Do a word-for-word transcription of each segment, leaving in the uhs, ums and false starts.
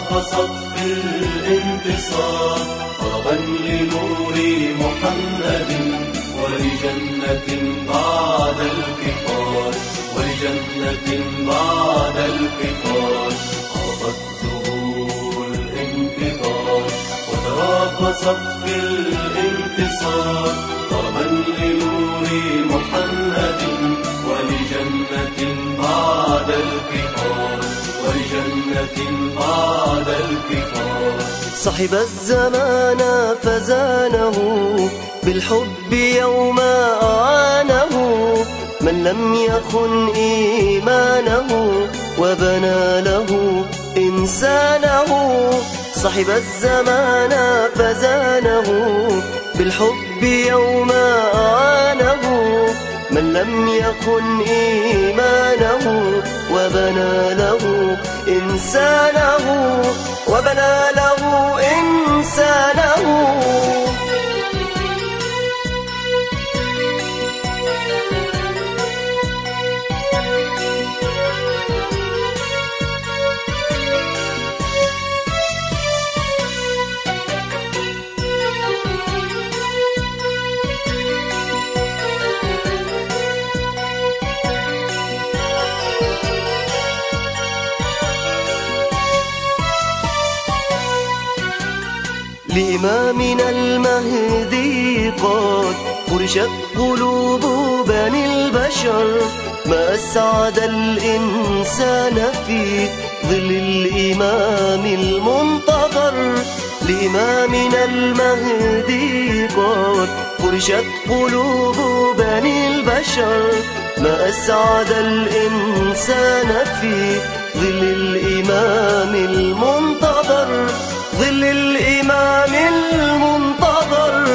تراقصت في الانتصار طلبا لنور محمد ولجنة بعد الكفار ولجنة بعد الكفار. عرفت زهور الانتظار وتراقصت في الانتصار طلبا لنور محمد ولجنة بعد الكفار ولجنة بعد الكفار. صحب الزمان فزانه بالحب يوم أعانه من لم يخن إيمانه وبنى له إنسانه. صحب الزمان فزانه بالحب يوم أعانه من لم يخن إيمانه وبنى له إنسانه وبنى له إنسانه. لإمامنا المهدي قد فرشت قلوب بني البشر ما أسعد الإنسان في ظل الإمام المنتظر. لإمامنا المهدي قد فرشت قلوب بني البشر ما أسعد الإنسان في ظل الإمام المنتظر ظل الإمام المنتظر.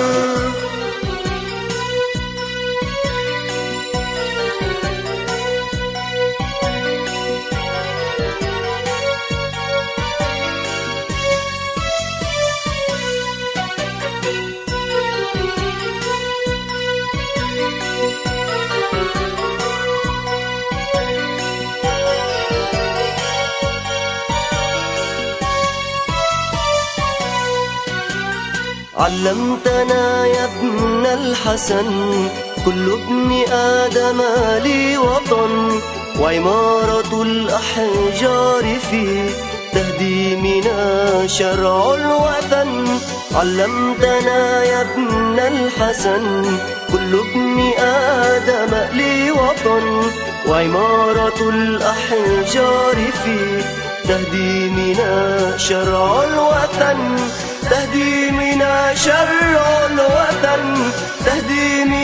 علمتنا يا ابن الحسن كل ابن آدم لي وطن وعمارة الأحجار في تهديمنا شرع الوثن. علمتنا يا ابن الحسن كل ابن آدم لي وطن وعمارة الأحجار في تهديمنا شرع الوثن تهديمنا شرع الوثن تهديم